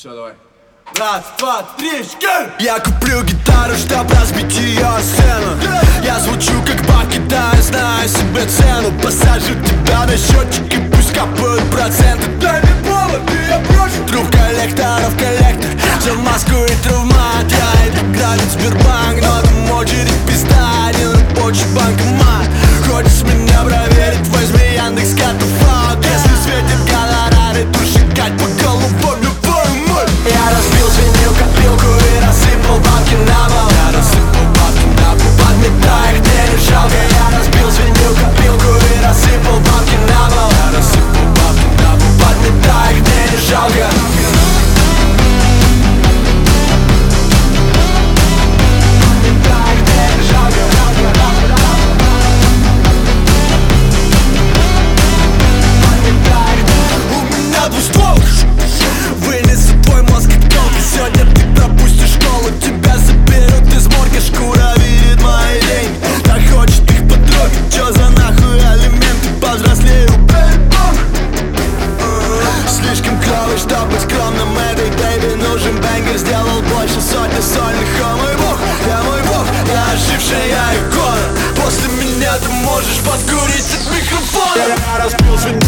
Все, давай. Раз, два, три, четыре. Я куплю гитару, чтоб разбить ее о сцену. Я звучу как Бакита, знаю себе цену. Посажу тебя на счетчик и пусть капают проценты. Дай мне повод, и я брошу Труп коллекторов коллектор, взял маску и травмат. Я иду грабить Сбербанк, но там очередь пизда. Не рабочий банкомат. Хочешь меня проверить, возьми Яндекс катафалк. Если светит гонорары, то шикать по головам любой мой. Я разбил свинью копилку и рассыпал бабки на пол. Я рассыпал бабки на пол. Подметай их, мне не жалко. Я разбил свинью копилку и рассыпал бабки на пол. Я рассыпал бабки на пол. Подметай их, мне не жалко. Вынесу твой мозг как толк. Сегодня ты пропустишь школу. Тебя заберут из морга. Шкура видит мои деньги. Так хочет их потрогать. Чё за нахуй алименты? Повзрослею, слишком клёвый, чтоб быть скромным. Этой бэйби нужен бэнгер. Сделал больше сотни сольных. О мой бог, я ожившая икона. После меня ты можешь подкурить от микрофона. Я разбил свинью